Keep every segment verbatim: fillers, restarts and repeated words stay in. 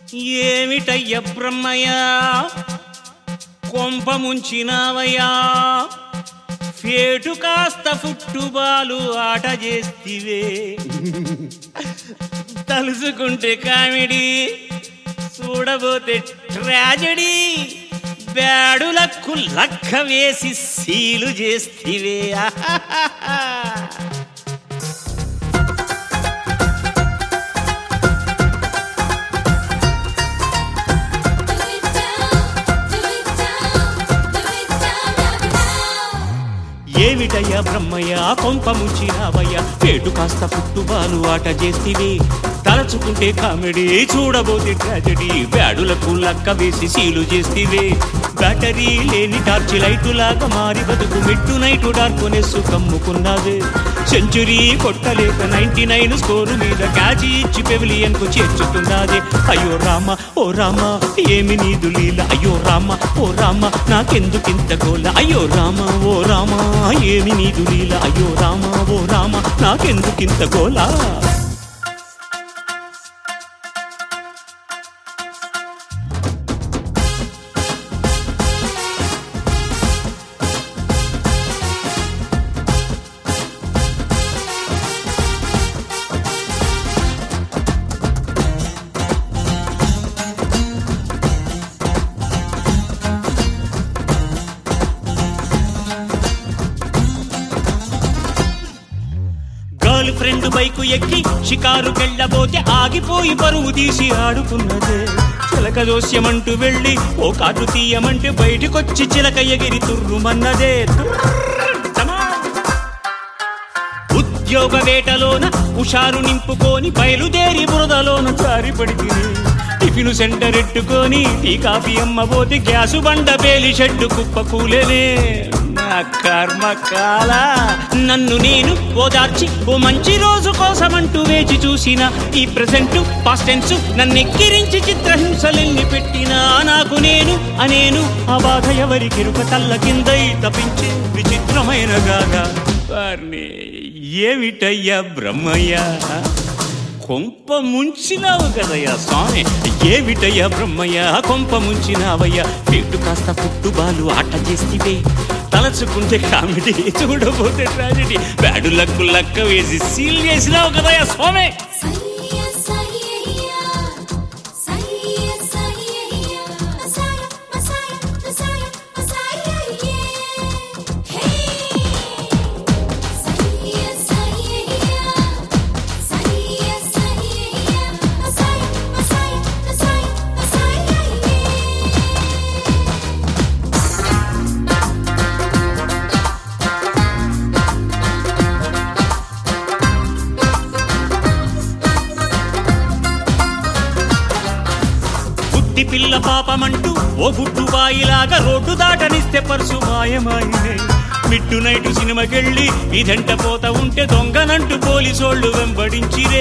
ఏమిటయ్య బ్రహ్మయ్య కొంప ముంచినావయ్యా, ఫేటు కాస్త ఫుట్టుబాలు ఆట చేస్తివే. తలుసుకుంటే కామెడీ, చూడబోతే ట్రాజడీ, బ్యాడులకు లక్క వేసి సీలు చేస్తివే. ఏమిటయ్యా బ్రహ్మయ్య కొంప ముంచినావయ్యా, పేటు కాస్త పుట్టుబాలు ఆట చేస్తివే. తలచుకుంటే కామెడీ, చూడబోతే ట్రాజడీ, బ్యాడులకు లక్క వేసి సీలు చేస్తివే. బ్యాటరీ లేని టార్చ్ లైటు లాగా మారి బతుకు మిట్టు నైటు డార్కొనేసు కమ్ముకున్నావే. సెంచురీ కొట్టలేక నైన్టీ నైన్ స్కోరు మీద క్యాచి ఇచ్చి పెవిలియన్ కు చేర్చుతున్నదే. అయ్యో రామ ఓ రామ ఏమి నీదు లీల, అయ్యో రామ ఓ రామ నాకెందుకింత గోల, అయ్యో రామ ఓ రామ ఏమి నీదు లీల, అయ్యో రామ ఓ రామ నాకెందుకింత గోల. గర్ల్ ఫ్రెండ్ బైకు ఎక్కి షికారుకెళ్ళబోతే ఆగిపోయి పరువు తీసి ఆడుకున్నదే. చిలక దోస్యమంటూ వెళ్ళి ఓ కాటు తీయమంటే బయటికొచ్చి చిలక ఎగిరి తుర్రుమన్నదే. ఉద్యోగ వేటలోన హుషారు నింపుకొని బయలుదేరి బురదలోన జారిపడితే. టిఫిను సెంటర్ ఎట్టుకొని టీ కాఫీ అమ్మబోతే గ్యాసు బండ పేలి షెడ్డు కుప్ప కూలేనే. నా కర్మ కాల నన్ను నేను ఓదార్చి ఓ మంచి రోజు కోసమంటూ వేచి చూసిన ఈ ప్రెసెంట్ పాస్ట్ టెన్స్ నన్ను ఎక్కిరించి చిత్రహింసలెన్ని పెట్టినా నాకు నేను అనేను ఆ బాధ ఎవరికెరుక తల్ల కిందై తపించే విచిత్రమైన గాథ. వారిని ఏమిటయ్యా బ్రహ్మయ్య కొంప ముంచినావు కదయ్యా స్వామి, ఏమిటయ్యా బ్రహ్మయ్య కొంప ముంచినావయ్యా, పేటు కాస్త పుట్టుబాలు ఆట చేస్తివే. తలచుకుంటే కామెడీ, చూడబోతే ట్రాజడీ, బ్యాడు లక్కు లక్క వేసి సీల్ చేసినావు కదయ్యా స్వామి. పిల్ల పాపమంటూ ఓ గుడ్డు బాయిలాగా రోడ్డు దాటనిస్తే పర్సు మాయమాయినే. మిట్టు నైటు సినిమాకెళ్ళి ఇదంట పోత ఉంటే దొంగనంటూ పోలీసోళ్ళు వెంబడించిరే.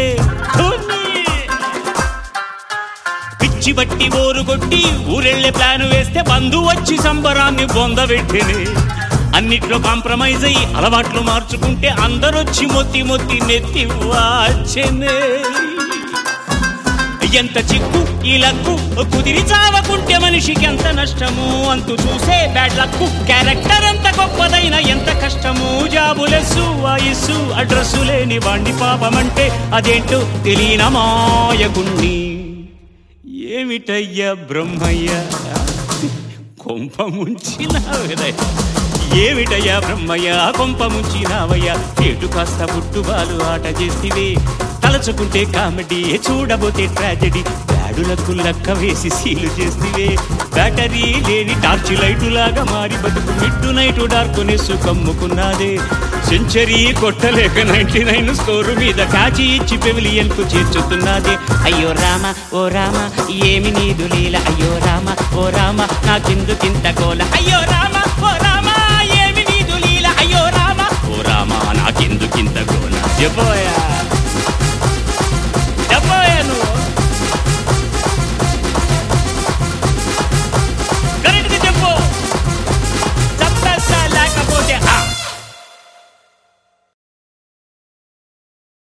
పిచ్చి బట్టి ఓరు కొట్టి ఊరెళ్ళే ప్లాను వేస్తే బంధు వచ్చి సంబరాన్ని బొందబెట్టినే. అన్నిట్లో కాంప్రమైజ్ అయ్యి అలవాట్లు మార్చుకుంటే అందరొచ్చి మొత్తి మొత్తి నెత్తి వాచెనే. ఎంత చిక్కు ఈ లక్కు కుదిరి చావకుంటే మనిషికి ఎంత నష్టము అంతు చూసే బ్యాడ్ లక్కు. క్యారెక్టర్ ఎంత గొప్పదైనా ఎంత కష్టము, జాబులెస్సు వాయిస్సు అడ్రస్సు లేని వాణ్ణి పాపమంటే అదేంటో తెలియన మాయకుణ్ణి. ఏమిటయ్యా బ్రహ్మయ్య కొంప ముంచినావే, ఏమిటయ్యా బ్రహ్మయ్య కొంప ముంచినావయ్యా, పేటు కాస్త పుట్టుబాలు ఆట చేస్తివే. తలచుకుంటే కామెడీ, చూడబోతే ట్రాజడీ, బ్యాడులకు లక్క వేసి సీలు చేస్తివే. బ్యాటరీ లేని టార్చ్ లైటు లాగా మారి బతుకు మిట్టు నైటు డార్కొనేసు కమ్ముకున్నాదే. సెంచరీ కొట్టలేక నైన్టీ నైన్ స్కోరు మీద కాచి ఇచ్చి పెవిలియన్ కు చేర్చుతున్నదే. అయ్యో రామ ఓ రామ ఏమి నీదు లీల, అయ్యో రామ ఓ రామ నాకెందుకింత గోల, అయ్యో రామ ఓ రామ ఏమి నీదు లీల, అయ్యో రామ ఓ రామ నాకెందుకింత గోల. చెప్పోయా.